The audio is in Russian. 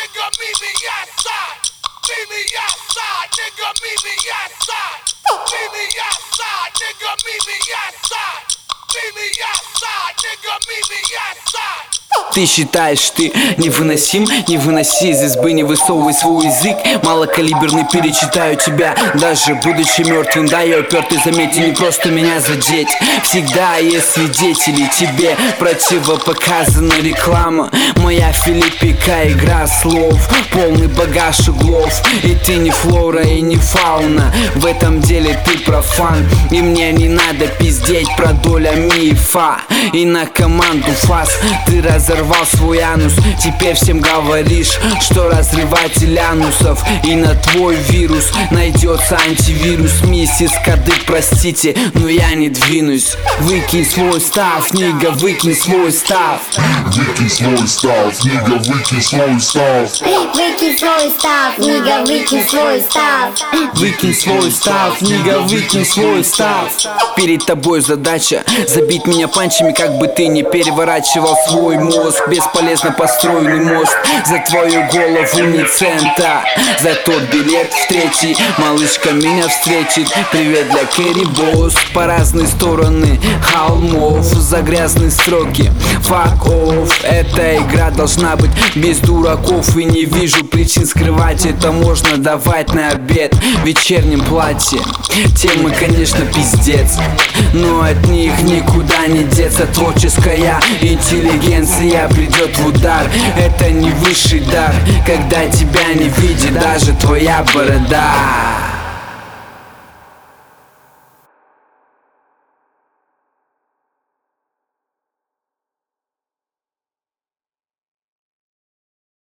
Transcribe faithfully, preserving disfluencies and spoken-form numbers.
nigga, meet me outside. Meet me outside, nigga, meet me outside. Meet me outside, nigga, meet me outside. Meet me outside, nigga, meet me outside. Ты считаешь, ты невыносим, не выноси из избы, не высовывай свой язык. Малокалиберный, перечитаю тебя, даже будучи мертвым. Да, я упертый, заметь, не просто меня задеть. Всегда есть свидетели, тебе противопоказана реклама. Моя Филиппика, игра слов, полный багаж углов. И ты не флора и не фауна, в этом деле ты профан. И мне не надо пиздеть про доля мифа. И на команду фас ты разорвал свой анус. Теперь всем говоришь, что разрыватель анусов. И на твой вирус найдется антивирус. Миссис Кадык, простите, но я не двинусь. Выкинь свой став, нига, выкинь свой став. Выкинь свой став, нига, выкинь свой став. Выкинь свой став, нига, выкинь свой став. Выкинь свой став, нига, выкинь свой став. Перед тобой задача забить меня панчами, как бы ты не переворачивал свой мозг. Бесполезно построенный мост за твою голову не цента. За тот билет в третий малышка меня встретит. Привет для Кэрри Босс. По разные стороны холмов за грязные строки. Fuck off. Эта игра должна быть без дураков. И не вижу причин скрывать это. Можно давать на обед в вечернем платье. Темы, конечно, пиздец, но от них никуда не деться. Творческая интеллигенция придет в удар. Это не высший дар, когда тебя не видит даже твоя борода.